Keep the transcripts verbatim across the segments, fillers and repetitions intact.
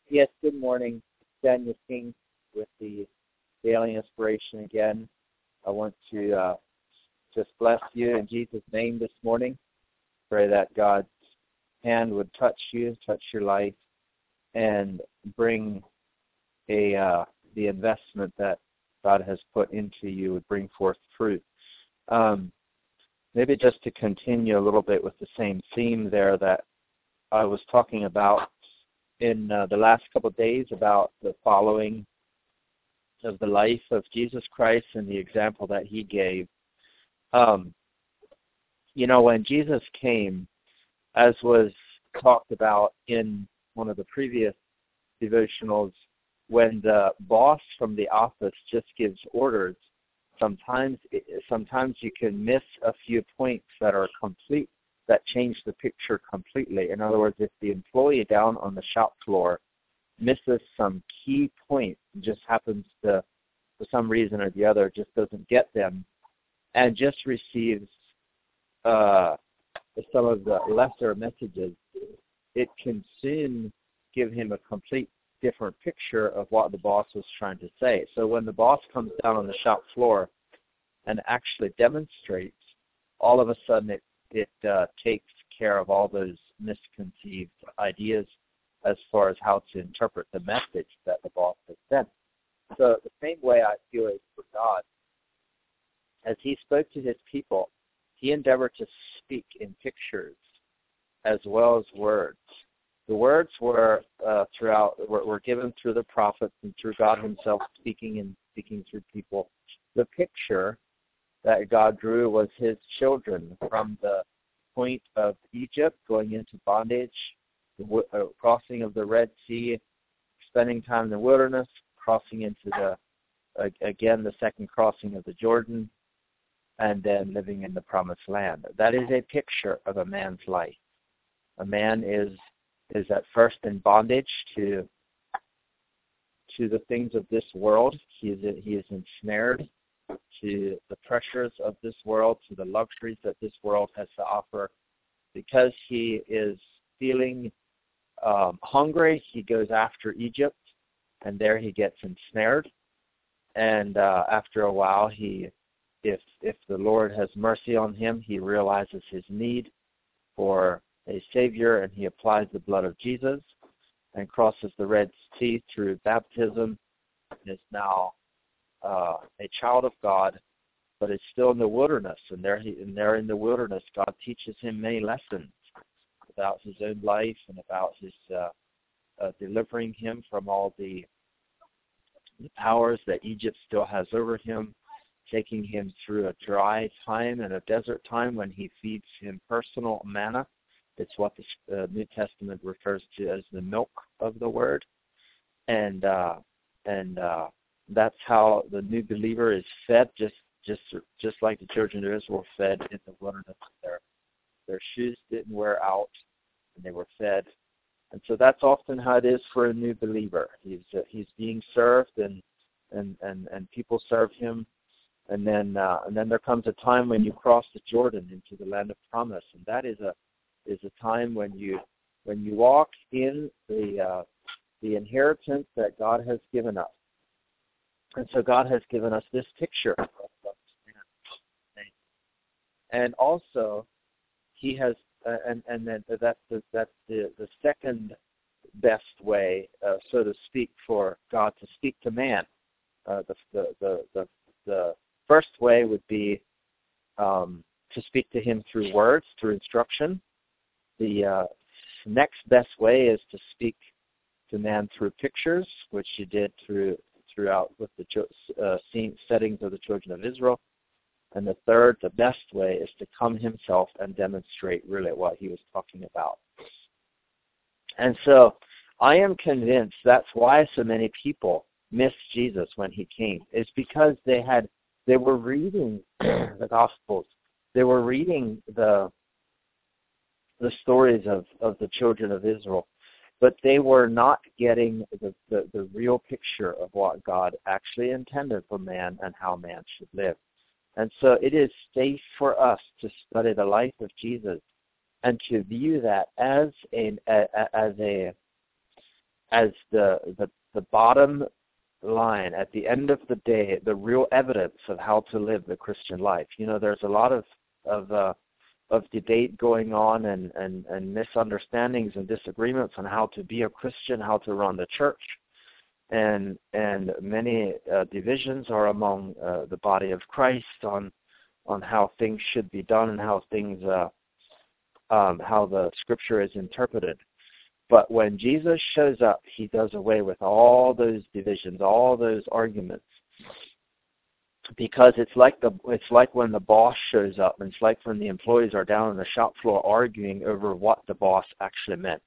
Yes, good morning. Daniel King with the Daily Inspiration again. I want to uh, just bless you in Jesus' name this morning. Pray that God's hand would touch you, touch your life, and bring a uh, the investment that God has put into you would bring forth fruit. Um, maybe just to continue a little bit with the same theme there that I was talking about in uh, the last couple of days about the following of the life of Jesus Christ and the example that he gave. Um, you know, when Jesus came, as was talked about in one of the previous devotionals, when the boss from the office just gives orders, sometimes sometimes you can miss a few points that are complete, that change the picture completely. In other words, if the employee down on the shop floor misses some key points, just happens to, for some reason or the other, just doesn't get them, and just receives uh, some of the lesser messages, it can soon give him a complete different picture of what the boss was trying to say. So when the boss comes down on the shop floor and actually demonstrates, all of a sudden it it uh, takes care of all those misconceived ideas as far as how to interpret the message that the boss has sent. So the same way I feel is for God. As he spoke to his people, he endeavored to speak in pictures as well as words. The words were uh, throughout were, were given through the prophets and through God himself speaking and speaking through people. The picture that God drew was his children from the point of Egypt going into bondage, the w- uh, crossing of the Red Sea, spending time in the wilderness, crossing into the, uh, again, the second crossing of the Jordan, and then living in the promised land. That is a picture of a man's life. A man is is at first in bondage to to the things of this world. He is he is ensnared to the pressures of this world, to the luxuries that this world has to offer. Because he is feeling um, hungry, he goes after Egypt, and there he gets ensnared. And uh, after a while, he, if if the Lord has mercy on him, he realizes his need for a Savior, and he applies the blood of Jesus and crosses the Red Sea through baptism, and is now uh, a child of God, but is still in the wilderness. And there, he, and there in the wilderness, God teaches him many lessons about his own life and about his uh, uh, delivering him from all the, the powers that Egypt still has over him, taking him through a dry time and a desert time when he feeds him personal manna. It's what the uh, New Testament refers to as the milk of the Word, and uh, and uh, that's how the new believer is fed, just just just like the children of Israel were fed in the wilderness. Their their shoes didn't wear out, and they were fed, and so that's often how it is for a new believer. He's uh, he's being served, and and and and people serve him, and then uh, and then there comes a time when you cross the Jordan into the land of promise, and that is a is a time when you when you walk in the uh, the inheritance that God has given us. And so God has given us this picture. And also, he has, uh, and and then that's the that's the, the second best way, uh, so to speak, for God to speak to man. Uh, the, the the the the first way would be um, to speak to him through words, through instruction. The uh, next best way is to speak to man through pictures, which he did through throughout with the uh, scene, settings of the children of Israel. And the third, the best way, is to come himself and demonstrate really what he was talking about. And so I am convinced that's why so many people missed Jesus when he came. It's because they had they were reading the Gospels. They were reading the the stories of, of the children of Israel, but they were not getting the, the, the real picture of what God actually intended for man and how man should live. And so it is safe for us to study the life of Jesus and to view that as a, as a as the, the, the bottom line, at the end of the day, the real evidence of how to live the Christian life. You know, there's a lot of of, uh, of debate going on and, and, and misunderstandings and disagreements on how to be a Christian, how to run the church. And and many uh, divisions are among uh, the body of Christ on on how things should be done and how things uh, um, how the Scripture is interpreted. But when Jesus shows up, he does away with all those divisions, all those arguments, because it's like the it's like when the boss shows up, and it's like when the employees are down on the shop floor arguing over what the boss actually meant.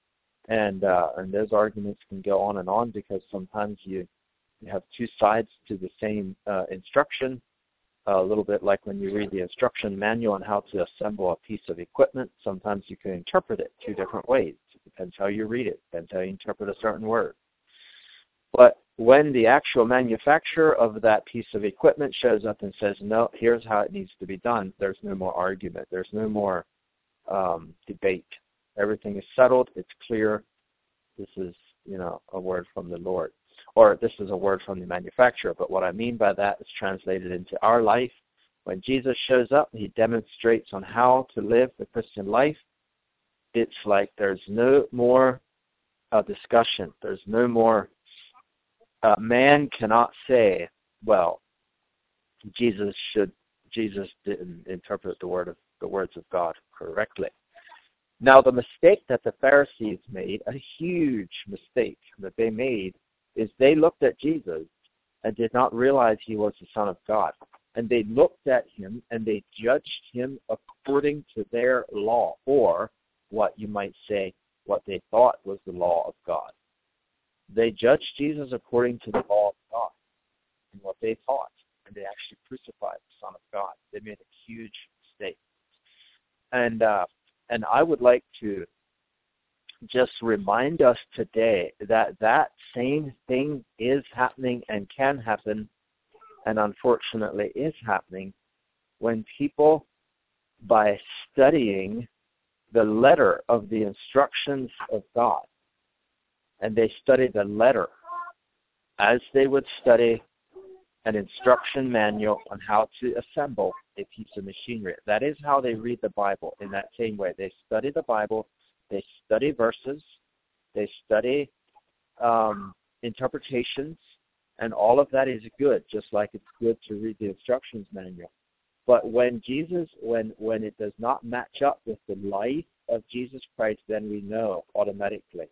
And uh, and those arguments can go on and on because sometimes you, you have two sides to the same uh, instruction, uh, a little bit like when you read the instruction manual on how to assemble a piece of equipment. Sometimes you can interpret it two different ways. It depends how you read it, depends how you interpret a certain word. But when the actual manufacturer of that piece of equipment shows up and says, no, here's how it needs to be done, there's no more argument. There's no more um, debate. Everything is settled. It's clear. This is, you know, a word from the Lord. Or this is a word from the manufacturer. But what I mean by that is translated into our life. When Jesus shows up, he demonstrates on how to live the Christian life. It's like there's no more uh, discussion. There's no more, uh, man cannot say, well, Jesus should, Jesus didn't interpret the word of the words of God correctly. Now, the mistake that the Pharisees made, a huge mistake that they made, is they looked at Jesus and did not realize he was the Son of God. And they looked at him and they judged him according to their law, or what you might say, what they thought was the law of God. They judged Jesus according to the law of God and what they thought, and they actually crucified the Son of God. They made a huge mistake. And uh, And I would like to just remind us today that that same thing is happening and can happen, and unfortunately is happening, when people, by studying the letter of the instructions of God, and they study the letter as they would study an instruction manual on how to assemble a piece of machinery. That is how they read the Bible, in that same way. They study the Bible, they study verses, they study um, interpretations, and all of that is good, just like it's good to read the instructions manual. But when Jesus, when, when it does not match up with the life of Jesus Christ, then we know automatically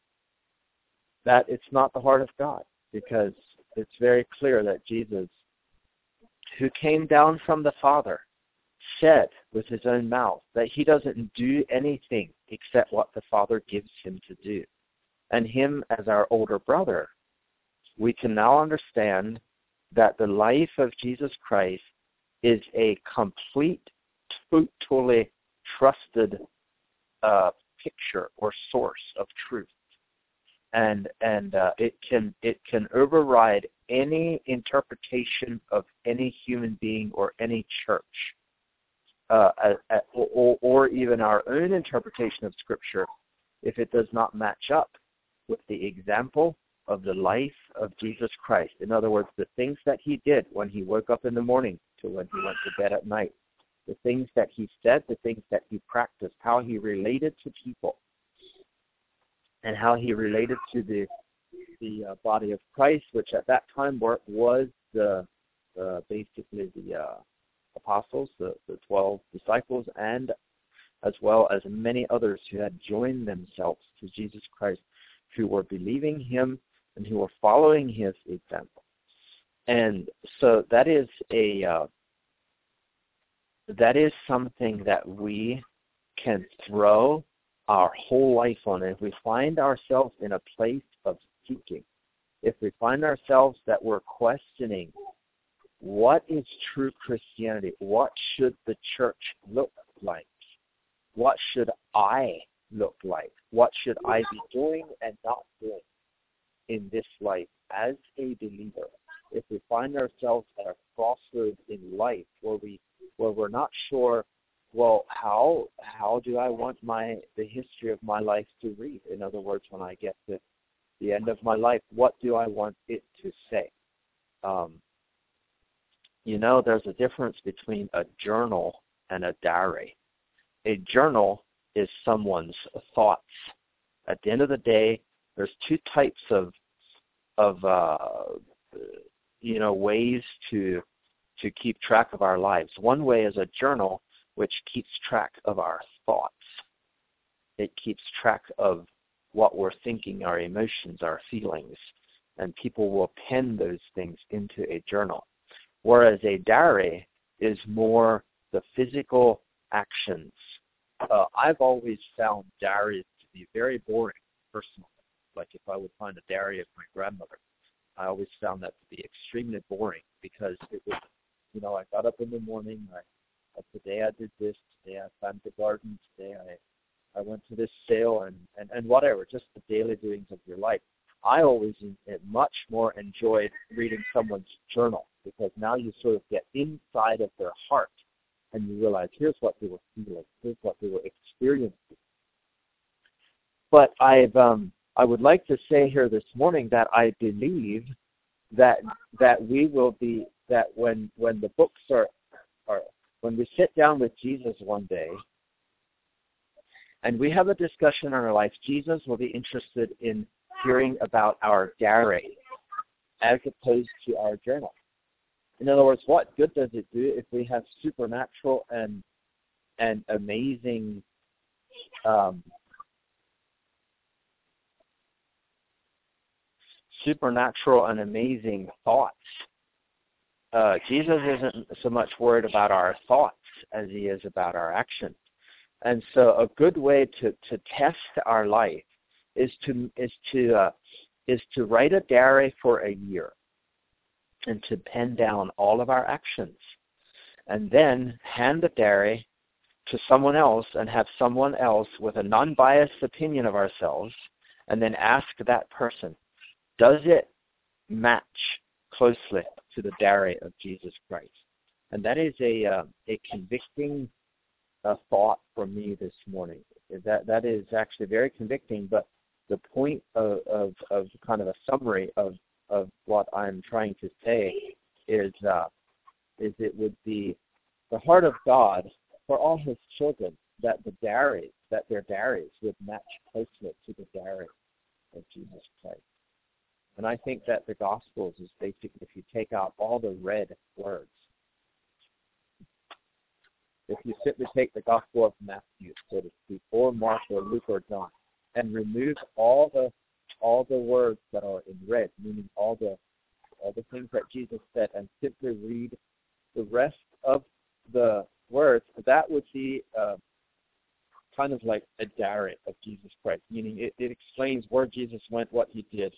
that it's not the heart of God, because it's very clear that Jesus, who came down from the Father, said with his own mouth that he doesn't do anything except what the Father gives him to do. And him, as our older brother, we can now understand that the life of Jesus Christ is a complete, totally trusted uh, picture or source of truth. And and uh, it can it can override any interpretation of any human being or any church, uh, uh, or, or even our own interpretation of Scripture, if it does not match up with the example of the life of Jesus Christ. In other words, the things that he did when he woke up in the morning to when he went to bed at night, the things that he said, the things that he practiced, how he related to people, and how he related to the the uh, body of Christ, which at that time were, was the uh, basically the uh, apostles, the, the twelve disciples, and as well as many others who had joined themselves to Jesus Christ, who were believing him and who were following his example. And so that is a uh, that is something that we can throw our whole life on. If we find ourselves in a place of seeking, if we find ourselves that we're questioning what is true Christianity, what should the church look like, what should I look like, what should I be doing and not doing in this life as a believer, if we find ourselves at a crossroads in life where we where we're not sure, well, how how do I want my the history of my life to read? In other words, when I get to the end of my life, what do I want it to say? Um, you know, there's a difference between a journal and a diary. A journal is someone's thoughts. At the end of the day, there's two types of of uh, you know ways to to keep track of our lives. One way is a journal, which keeps track of our thoughts. It keeps track of what we're thinking, our emotions, our feelings, and people will pen those things into a journal. Whereas a diary is more the physical actions. Uh, I've always found diaries to be very boring, personally. Like if I would find a diary of my grandmother, I always found that to be extremely boring because it was, you know, I got up in the morning, I, uh, today I did this, today I planted the garden, today I, I went to this sale, and, and, and whatever, just the daily doings of your life. I always uh, much more enjoyed reading someone's journal because now you sort of get inside of their heart and you realize here's what they were feeling, here's what they were experiencing. But I've um, I would like to say here this morning that I believe that that we will be that when when the books are are when we sit down with Jesus one day and we have a discussion in our life, Jesus will be interested in hearing about our diary as opposed to our journal. In other words, what good does it do if we have supernatural and and amazing um, supernatural and amazing thoughts? Uh, Jesus isn't so much worried about our thoughts as he is about our actions. And so a good way to, to test our life is to is to uh, is to write a diary for a year and to pen down all of our actions, and then hand the diary to someone else and have someone else with a non-biased opinion of ourselves, and then ask that person, does it match closely to the diary of Jesus Christ? And that is a uh, a convicting uh, thought for me this morning. That that is actually very convicting. But the point of of, of kind of a summary of, of what I'm trying to say is uh, is it would be the heart of God for all His children that the diaries that their diaries would match closely to the diary of Jesus Christ. And I think that the Gospels is basically, if you take out all the red words, if you simply take the Gospel of Matthew, so to speak, or Mark or Luke or John, and remove all the all the words that are in red, meaning all the all the things that Jesus said, and simply read the rest of the words, that would be uh, kind of like a diary of Jesus Christ, meaning it, it explains where Jesus went, what he did.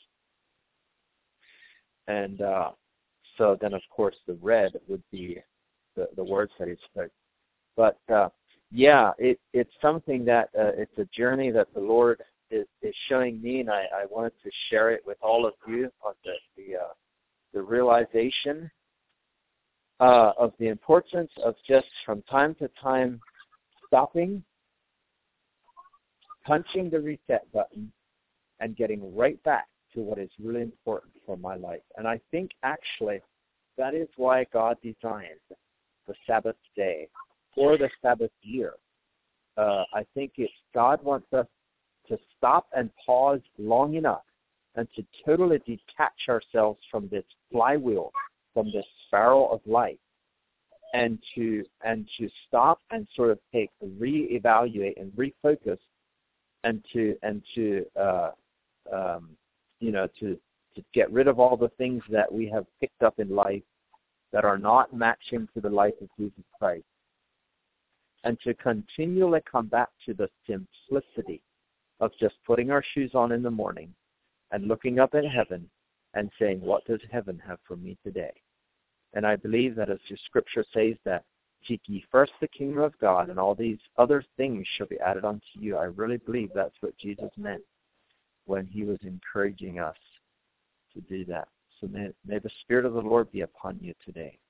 And uh, so then, of course, the red would be the, the words that he spoke. But, uh, yeah, it, it's something that uh, it's a journey that the Lord is, is showing me, and I, I wanted to share it with all of you on the the, uh, the realization uh, of the importance of just from time to time stopping, punching the reset button, and getting right back to what is really important for my life. And I think actually that is why God designed the Sabbath day or the Sabbath year. Uh, I think it's God wants us to stop and pause long enough and to totally detach ourselves from this flywheel, from this spiral of life, and to and to stop and sort of take reevaluate and refocus, and to and to uh, um, you know to to get rid of all the things that we have picked up in life that are not matching to the life of Jesus Christ, and to continually come back to the simplicity of just putting our shoes on in the morning and looking up at heaven and saying, what does heaven have for me today? And I believe that as the scripture says that, seek ye first the kingdom of God, and all these other things shall be added unto you. I really believe that's what Jesus meant when he was encouraging us to do that. So may, may the Spirit of the Lord be upon you today.